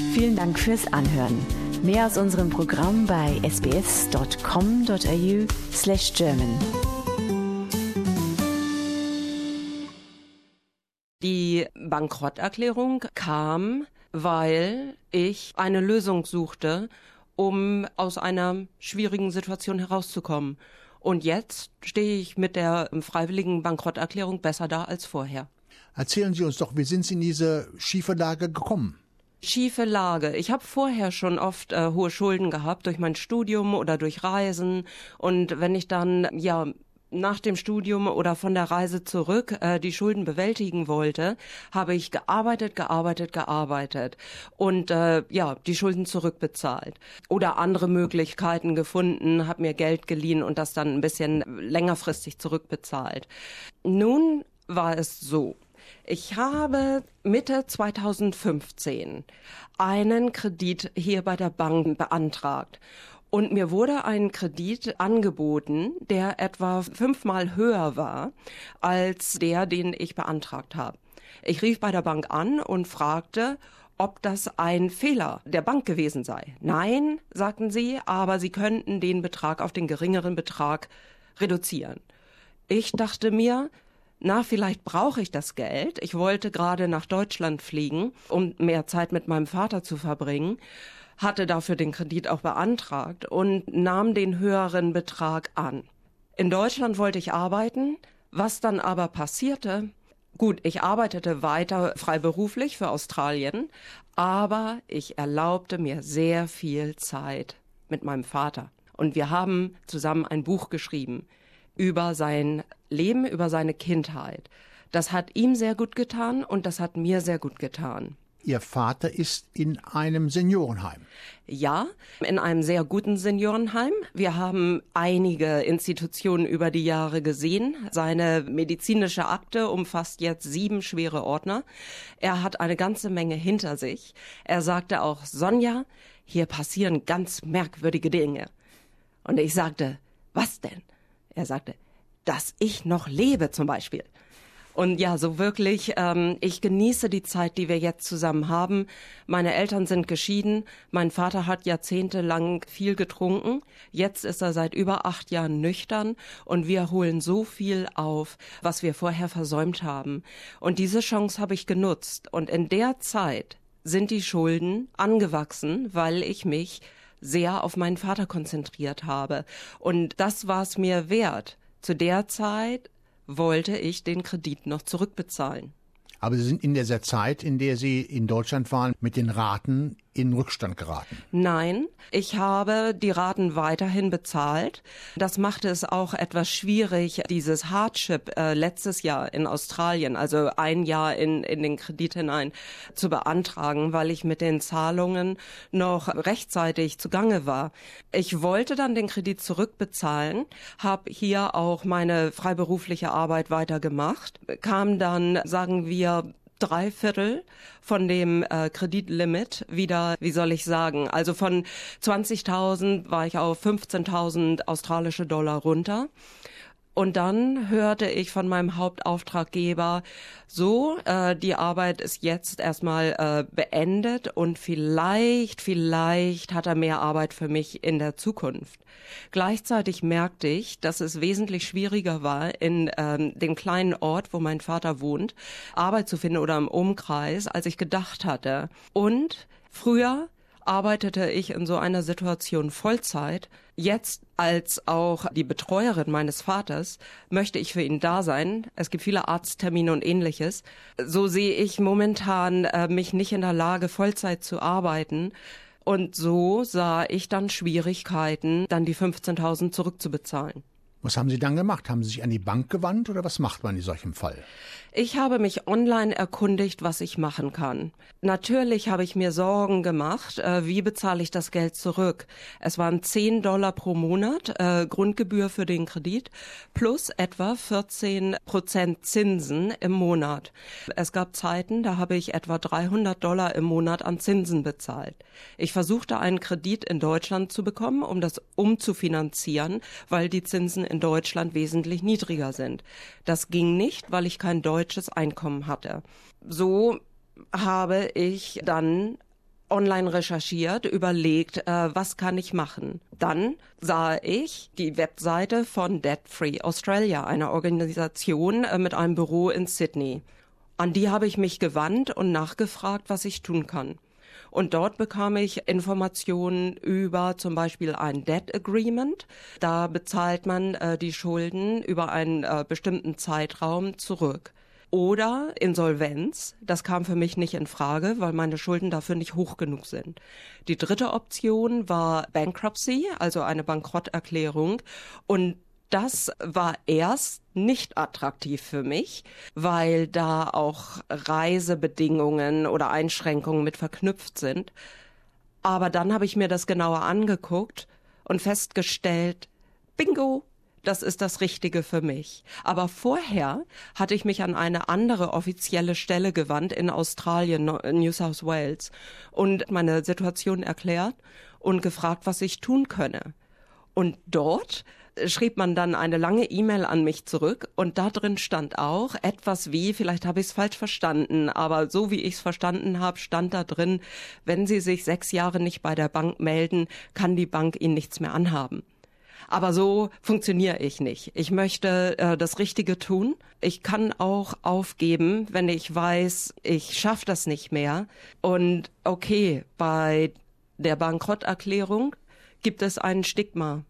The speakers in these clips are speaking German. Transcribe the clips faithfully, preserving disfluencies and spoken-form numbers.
Vielen Dank fürs Anhören. Mehr aus unserem Programm bei sbs.com.au slash German. Die Bankrotterklärung kam, weil ich eine Lösung suchte, um aus einer schwierigen Situation herauszukommen. Und jetzt stehe ich mit der freiwilligen Bankrotterklärung besser da als vorher. Erzählen Sie uns doch, wie sind Sie in diese schiefe Lage gekommen? Schiefe Lage. Ich habe vorher schon oft äh, hohe Schulden gehabt durch mein Studium oder durch Reisen. Und wenn ich dann, ja, nach dem Studium oder von der Reise zurück äh, die Schulden bewältigen wollte, habe ich gearbeitet, gearbeitet, gearbeitet und äh, ja, die Schulden zurückbezahlt. Oder andere Möglichkeiten gefunden, habe mir Geld geliehen und das dann ein bisschen längerfristig zurückbezahlt. Nun war es so. Ich habe Mitte zweitausendfünfzehn einen Kredit hier bei der Bank beantragt. Und mir wurde ein Kredit angeboten, der etwa fünfmal höher war als der, den ich beantragt habe. Ich rief bei der Bank an und fragte, ob das ein Fehler der Bank gewesen sei. Nein, sagten sie, aber sie könnten den Betrag auf den geringeren Betrag reduzieren. Ich dachte mir, na, vielleicht brauche ich das Geld. Ich wollte gerade nach Deutschland fliegen, um mehr Zeit mit meinem Vater zu verbringen, hatte dafür den Kredit auch beantragt und nahm den höheren Betrag an. In Deutschland wollte ich arbeiten, was dann aber passierte, gut, ich arbeitete weiter freiberuflich für Australien, aber ich erlaubte mir sehr viel Zeit mit meinem Vater. Und wir haben zusammen ein Buch geschrieben über sein Leben, über seine Kindheit. Das hat ihm sehr gut getan und das hat mir sehr gut getan. Ihr Vater ist in einem Seniorenheim. Ja, in einem sehr guten Seniorenheim. Wir haben einige Institutionen über die Jahre gesehen. Seine medizinische Akte umfasst jetzt sieben schwere Ordner. Er hat eine ganze Menge hinter sich. Er sagte auch, Sonja, hier passieren ganz merkwürdige Dinge. Und ich sagte, was denn? Er sagte, dass ich noch lebe zum Beispiel. Und ja, so wirklich, ähm, ich genieße die Zeit, die wir jetzt zusammen haben. Meine Eltern sind geschieden. Mein Vater hat jahrzehntelang viel getrunken. Jetzt ist er seit über acht Jahren nüchtern. Und wir holen so viel auf, was wir vorher versäumt haben. Und diese Chance habe ich genutzt. Und in der Zeit sind die Schulden angewachsen, weil ich mich sehr auf meinen Vater konzentriert habe. Und das war es mir wert. Zu der Zeit wollte ich den Kredit noch zurückbezahlen. Aber Sie sind in dieser Zeit, in der Sie in Deutschland waren, mit den Raten in Rückstand geraten. Nein, ich habe die Raten weiterhin bezahlt. Das machte es auch etwas schwierig, dieses Hardship äh, letztes Jahr in Australien, also ein Jahr in, in den Kredit hinein, zu beantragen, weil ich mit den Zahlungen noch rechtzeitig zugange war. Ich wollte dann den Kredit zurückbezahlen, habe hier auch meine freiberufliche Arbeit weitergemacht, kam dann, sagen wir, drei Viertel von dem äh, Kreditlimit wieder, wie soll ich sagen, also von zwanzigtausend war ich auf fünfzehntausend australische Dollar runter. Und dann hörte ich von meinem Hauptauftraggeber, so, äh, die Arbeit ist jetzt erstmal äh, beendet und vielleicht, vielleicht hat er mehr Arbeit für mich in der Zukunft. Gleichzeitig merkte ich, dass es wesentlich schwieriger war, in ähm, dem kleinen Ort, wo mein Vater wohnt, Arbeit zu finden oder im Umkreis, als ich gedacht hatte. Und früher arbeitete ich in so einer Situation Vollzeit. Jetzt als auch die Betreuerin meines Vaters möchte ich für ihn da sein. Es gibt viele Arzttermine und Ähnliches. So sehe ich momentan äh, mich nicht in der Lage, Vollzeit zu arbeiten. Und so sah ich dann Schwierigkeiten, dann die fünfzehntausend zurückzubezahlen. Was haben Sie dann gemacht? Haben Sie sich an die Bank gewandt oder was macht man in solchem Fall? Ich habe mich online erkundigt, was ich machen kann. Natürlich habe ich mir Sorgen gemacht, äh, wie bezahle ich das Geld zurück. Es waren zehn Dollar pro Monat äh, Grundgebühr für den Kredit plus etwa vierzehn Prozent Zinsen im Monat. Es gab Zeiten, da habe ich etwa dreihundert Dollar im Monat an Zinsen bezahlt. Ich versuchte einen Kredit in Deutschland zu bekommen, um das umzufinanzieren, weil die Zinsen in Deutschland wesentlich niedriger sind. Das ging nicht, weil ich kein deutsches Einkommen hatte. So habe ich dann online recherchiert, überlegt, äh, was kann ich machen. Dann sah ich die Webseite von Debt Free Australia, einer Organisation äh, mit einem Büro in Sydney. An die habe ich mich gewandt und nachgefragt, was ich tun kann. Und dort bekam ich Informationen über zum Beispiel ein Debt Agreement. Da bezahlt man äh, die Schulden über einen äh, bestimmten Zeitraum zurück. Oder Insolvenz, das kam für mich nicht in Frage, weil meine Schulden dafür nicht hoch genug sind. Die dritte Option war Bankruptcy, also eine Bankrotterklärung. Und das war erst nicht attraktiv für mich, weil da auch Reisebedingungen oder Einschränkungen mit verknüpft sind. Aber dann habe ich mir das genauer angeguckt und festgestellt, bingo, das ist das Richtige für mich. Aber vorher hatte ich mich an eine andere offizielle Stelle gewandt in Australien, New South Wales, und meine Situation erklärt und gefragt, was ich tun könne. Und dort schrieb man dann eine lange E-Mail an mich zurück und da drin stand auch etwas wie, vielleicht habe ich es falsch verstanden, aber so wie ich es verstanden habe, stand da drin, wenn Sie sich sechs Jahre nicht bei der Bank melden, kann die Bank Ihnen nichts mehr anhaben. Aber so funktioniere ich nicht. Ich möchte äh, das Richtige tun. Ich kann auch aufgeben, wenn ich weiß, ich schaffe das nicht mehr. Und okay, bei der Bankrotterklärung gibt es ein Stigma.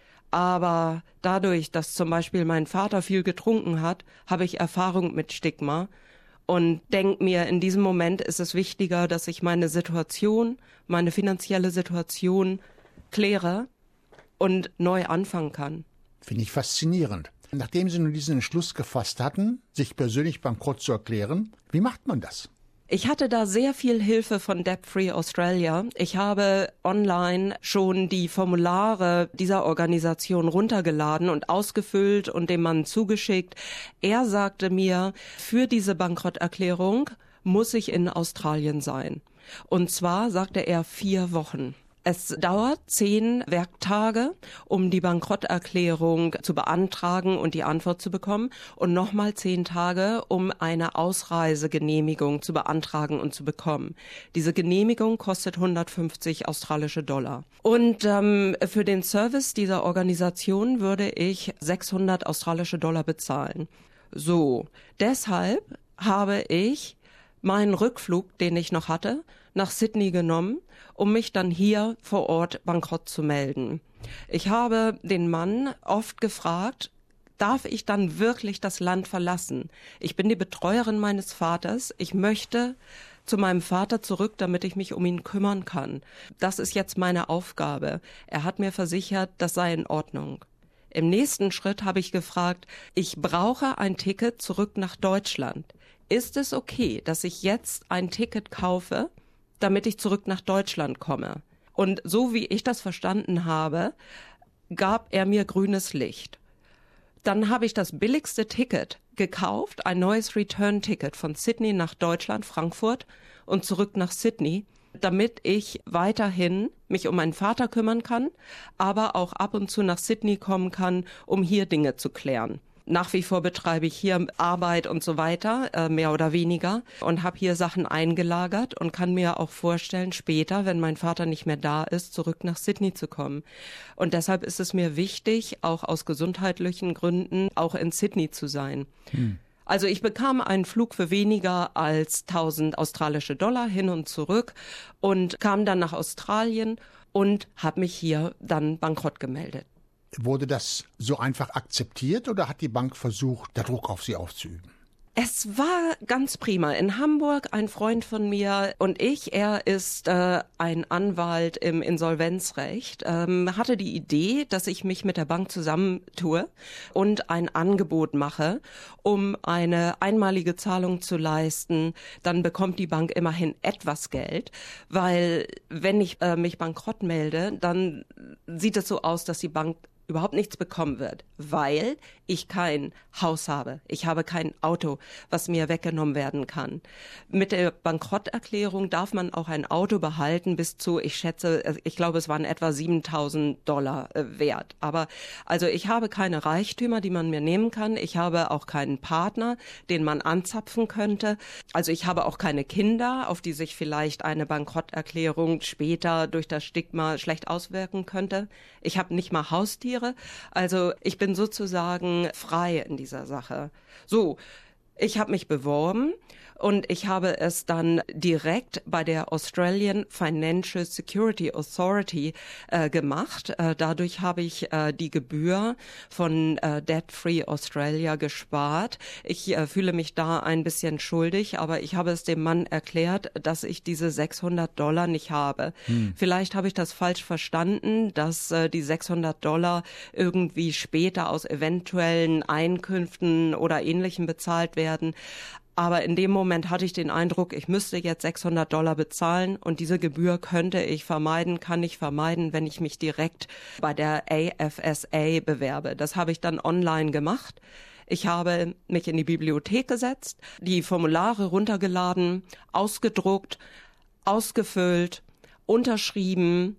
Aber dadurch, dass zum Beispiel mein Vater viel getrunken hat, habe ich Erfahrung mit Stigma und denke mir, in diesem Moment ist es wichtiger, dass ich meine Situation, meine finanzielle Situation kläre und neu anfangen kann. Finde ich faszinierend. Nachdem Sie nun diesen Entschluss gefasst hatten, sich persönlich bankrott zu erklären, wie macht man das? Ich hatte da sehr viel Hilfe von Debt Free Australia. Ich habe online schon die Formulare dieser Organisation runtergeladen und ausgefüllt und dem Mann zugeschickt. Er sagte mir, für diese Bankrotterklärung muss ich in Australien sein. Und zwar sagte er vier Wochen. Es dauert zehn Werktage, um die Bankrotterklärung zu beantragen und die Antwort zu bekommen und nochmal zehn Tage, um eine Ausreisegenehmigung zu beantragen und zu bekommen. Diese Genehmigung kostet hundertfünfzig australische Dollar. Und ähm, für den Service dieser Organisation würde ich sechshundert australische Dollar bezahlen. So, deshalb habe ich meinen Rückflug, den ich noch hatte, nach Sydney genommen, um mich dann hier vor Ort bankrott zu melden. Ich habe den Mann oft gefragt, darf ich dann wirklich das Land verlassen? Ich bin die Betreuerin meines Vaters. Ich möchte zu meinem Vater zurück, damit ich mich um ihn kümmern kann. Das ist jetzt meine Aufgabe. Er hat mir versichert, das sei in Ordnung. Im nächsten Schritt habe ich gefragt, ich brauche ein Ticket zurück nach Deutschland. Ist es okay, dass ich jetzt ein Ticket kaufe, damit ich zurück nach Deutschland komme? Und so wie ich das verstanden habe, gab er mir grünes Licht. Dann habe ich das billigste Ticket gekauft, ein neues Return-Ticket von Sydney nach Deutschland, Frankfurt und zurück nach Sydney, damit ich weiterhin mich um meinen Vater kümmern kann, aber auch ab und zu nach Sydney kommen kann, um hier Dinge zu klären. Nach wie vor betreibe ich hier Arbeit und so weiter, äh, mehr oder weniger, und habe hier Sachen eingelagert und kann mir auch vorstellen, später, wenn mein Vater nicht mehr da ist, zurück nach Sydney zu kommen. Und deshalb ist es mir wichtig, auch aus gesundheitlichen Gründen, auch in Sydney zu sein. Hm. Also ich bekam einen Flug für weniger als tausend australische Dollar hin und zurück und kam dann nach Australien und habe mich hier dann bankrott gemeldet. Wurde das so einfach akzeptiert oder hat die Bank versucht, da Druck auf Sie auszuüben? Es war ganz prima. In Hamburg ein Freund von mir und ich, er ist äh, ein Anwalt im Insolvenzrecht, ähm, hatte die Idee, dass ich mich mit der Bank zusammentue und ein Angebot mache, um eine einmalige Zahlung zu leisten. Dann bekommt die Bank immerhin etwas Geld, weil wenn ich äh, mich bankrott melde, dann sieht es so aus, dass die Bank überhaupt nichts bekommen wird, weil ich kein Haus habe. Ich habe kein Auto, was mir weggenommen werden kann. Mit der Bankrotterklärung darf man auch ein Auto behalten bis zu, ich schätze, ich glaube, es waren etwa siebentausend Dollar äh, wert. Aber also ich habe keine Reichtümer, die man mir nehmen kann. Ich habe auch keinen Partner, den man anzapfen könnte. Also ich habe auch keine Kinder, auf die sich vielleicht eine Bankrotterklärung später durch das Stigma schlecht auswirken könnte. Ich habe nicht mal Haustiere. Also ich bin sozusagen frei in dieser Sache. So, ich habe mich beworben und ich habe es dann direkt bei der Australian Financial Security Authority äh, gemacht. Äh, dadurch habe ich äh, die Gebühr von äh, Debt Free Australia gespart. Ich äh, fühle mich da ein bisschen schuldig, aber ich habe es dem Mann erklärt, dass ich diese sechshundert Dollar nicht habe. Hm. Vielleicht habe ich das falsch verstanden, dass äh, die sechshundert Dollar irgendwie später aus eventuellen Einkünften oder Ähnlichem bezahlt werden. Aber in dem Moment hatte ich den Eindruck, ich müsste jetzt sechshundert Dollar bezahlen und diese Gebühr könnte ich vermeiden, kann ich vermeiden, wenn ich mich direkt bei der A F S A bewerbe. Das habe ich dann online gemacht. Ich habe mich in die Bibliothek gesetzt, die Formulare runtergeladen, ausgedruckt, ausgefüllt, unterschrieben,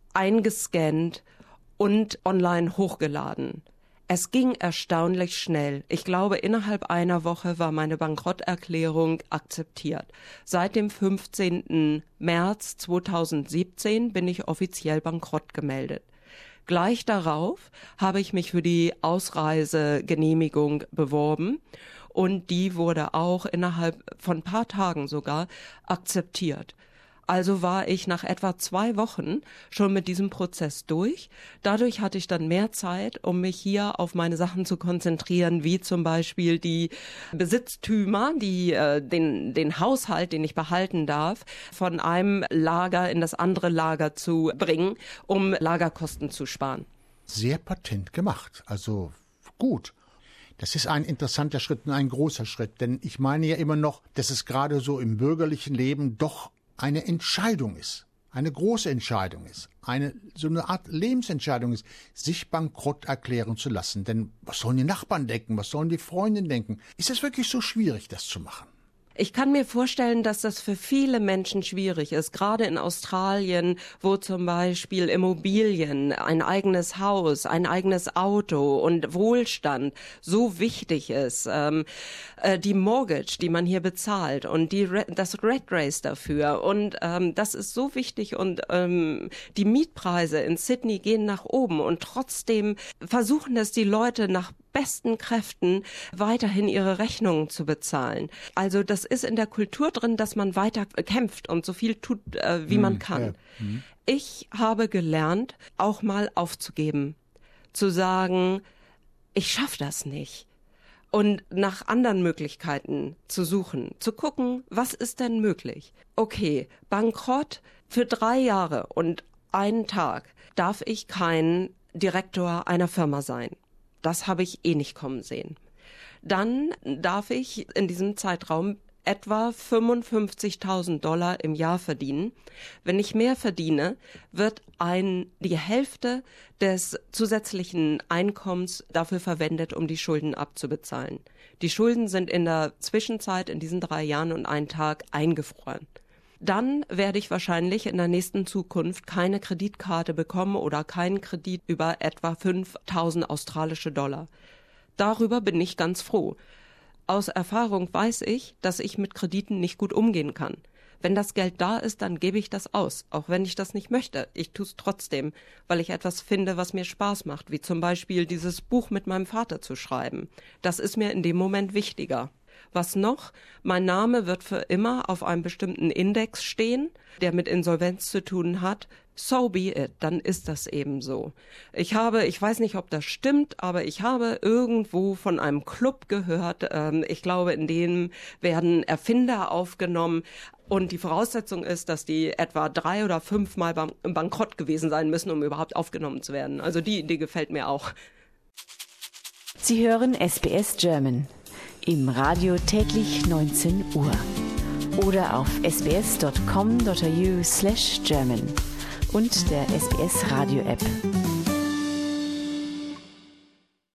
eingescannt und online hochgeladen. Es ging erstaunlich schnell. Ich glaube, innerhalb einer Woche war meine Bankrotterklärung akzeptiert. Seit dem fünfzehnten März zweitausendsiebzehn bin ich offiziell bankrott gemeldet. Gleich darauf habe ich mich für die Ausreisegenehmigung beworben und die wurde auch innerhalb von ein paar Tagen sogar akzeptiert. Also war ich nach etwa zwei Wochen schon mit diesem Prozess durch. Dadurch hatte ich dann mehr Zeit, um mich hier auf meine Sachen zu konzentrieren, wie zum Beispiel die Besitztümer, die äh, den, den Haushalt, den ich behalten darf, von einem Lager in das andere Lager zu bringen, um Lagerkosten zu sparen. Sehr patent gemacht, also gut. Das ist ein interessanter Schritt und ein großer Schritt, denn ich meine ja immer noch, dass es gerade so im bürgerlichen Leben doch eine Entscheidung ist, eine große Entscheidung ist, eine so eine Art Lebensentscheidung ist, sich bankrott erklären zu lassen. Denn was sollen die Nachbarn denken, was sollen die Freunde denken? Ist es wirklich so schwierig, das zu machen? Ich kann mir vorstellen, dass das für viele Menschen schwierig ist, gerade in Australien, wo zum Beispiel Immobilien, ein eigenes Haus, ein eigenes Auto und Wohlstand so wichtig ist. Ähm, äh, die Mortgage, die man hier bezahlt und die das Red Race dafür und ähm, das ist so wichtig und ähm, die Mietpreise in Sydney gehen nach oben und trotzdem versuchen es die Leute nach besten Kräften weiterhin ihre Rechnungen zu bezahlen. Also das ist in der Kultur drin, dass man weiter kämpft und so viel tut, äh, wie hm, man kann. Ja. Hm. Ich habe gelernt, auch mal aufzugeben, zu sagen, ich schaffe das nicht. Und nach anderen Möglichkeiten zu suchen, zu gucken, was ist denn möglich? Okay, Bankrott für drei Jahre und einen Tag darf ich kein Direktor einer Firma sein. Das habe ich eh nicht kommen sehen. Dann darf ich in diesem Zeitraum etwa fünfundfünfzigtausend Dollar im Jahr verdienen. Wenn ich mehr verdiene, wird ein, die Hälfte des zusätzlichen Einkommens dafür verwendet, um die Schulden abzubezahlen. Die Schulden sind in der Zwischenzeit in diesen drei Jahren und einen Tag eingefroren. Dann werde ich wahrscheinlich in der nächsten Zukunft keine Kreditkarte bekommen oder keinen Kredit über etwa fünftausend australische Dollar. Darüber bin ich ganz froh. Aus Erfahrung weiß ich, dass ich mit Krediten nicht gut umgehen kann. Wenn das Geld da ist, dann gebe ich das aus, auch wenn ich das nicht möchte. Ich tue es trotzdem, weil ich etwas finde, was mir Spaß macht, wie zum Beispiel dieses Buch mit meinem Vater zu schreiben. Das ist mir in dem Moment wichtiger. Was noch? Mein Name wird für immer auf einem bestimmten Index stehen, der mit Insolvenz zu tun hat. So be it, dann ist das eben so. Ich habe, ich weiß nicht, ob das stimmt, aber ich habe irgendwo von einem Club gehört, ähm, ich glaube, in dem werden Erfinder aufgenommen und die Voraussetzung ist, dass die etwa drei oder fünfmal ban- bankrott gewesen sein müssen, um überhaupt aufgenommen zu werden. Also die Idee gefällt mir auch. Sie hören S B S German. Im Radio täglich neunzehn Uhr oder auf sbs.com.au slash German und der S B S Radio App.